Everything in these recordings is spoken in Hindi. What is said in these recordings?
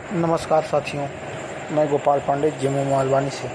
नमस्कार साथियों, मैं गोपाल पांडे जम्मू मालवानी से।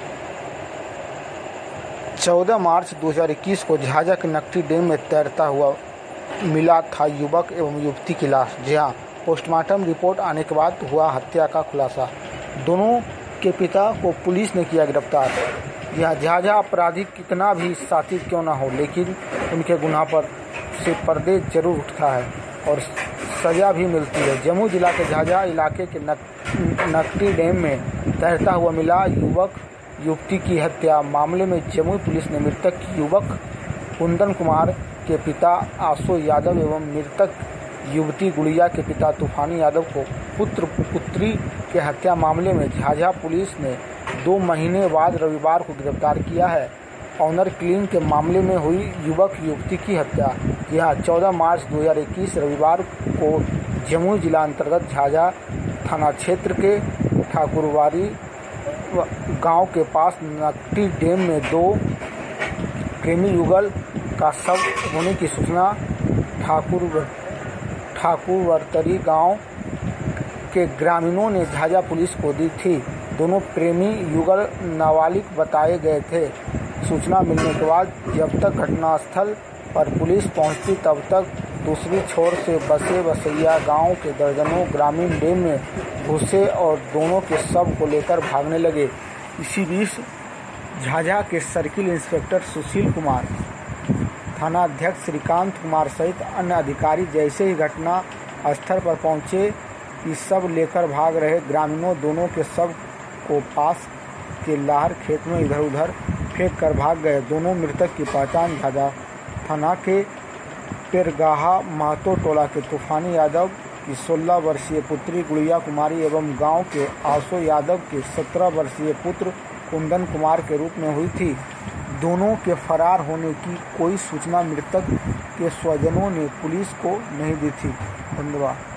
14 मार्च 2021 को झाझा के नकटी डैम में तैरता हुआ मिला था युवक एवं युवती की लाश। जी हाँ, पोस्टमार्टम रिपोर्ट आने के बाद हुआ हत्या का खुलासा। दोनों के पिता को पुलिस ने किया गिरफ्तार। यह झाझा अपराधी कितना भी साथी क्यों न हो, लेकिन उनके गुनाह पर से पर्दे जरूर उठता है और सजा भी मिलती है। जम्मू जिला के झाझा इलाके के नकटी डैम में तैरता हुआ मिला युवक युवती की हत्या मामले में जम्मू पुलिस ने मृतक युवक कुंदन कुमार के पिता आशो यादव एवं मृतक युवती गुड़िया के पिता तूफानी यादव को पुत्र पुत्री के हत्या मामले में झाझा पुलिस ने 2 महीने बाद रविवार को गिरफ्तार किया है। ऑनर किलिंग के मामले में हुई युवक युवती की हत्या यह 14 मार्च 2021 रविवार को जम्मू जिला अंतर्गत झाझा थाना क्षेत्र के ठाकुरवाड़ी गांव के पास नकटी डैम में 2 प्रेमी युगल का शव होने की सूचना ठाकुरवरतरी गांव के ग्रामीणों ने झाझा पुलिस को दी थी। दोनों प्रेमी युगल नाबालिग बताए गए थे। सूचना मिलने के बाद जब तक घटनास्थल पर पुलिस पहुंची तब तक दूसरी छोर से बसे बसैया गांव के दर्जनों ग्रामीण डैम में घुसे और दोनों के शव को लेकर भागने लगे। इसी बीच झाझा के सर्किल इंस्पेक्टर सुशील कुमार, थानाध्यक्ष श्रीकांत कुमार सहित अन्य अधिकारी जैसे ही घटना स्थल पर पहुंचे कि शव लेकर भाग रहे ग्रामीणों दोनों के शव को पास के लाहर खेत में इधर उधर फेंक कर भाग गए। दोनों मृतक की पहचान झाझा थाना के पेरगाहा महतो टोला के तूफानी यादव की 16 वर्षीय पुत्री गुड़िया कुमारी एवं गांव के आशो यादव के 17 वर्षीय पुत्र कुंदन कुमार के रूप में हुई थी। दोनों के फरार होने की कोई सूचना मृतक के स्वजनों ने पुलिस को नहीं दी थी। धन्यवाद।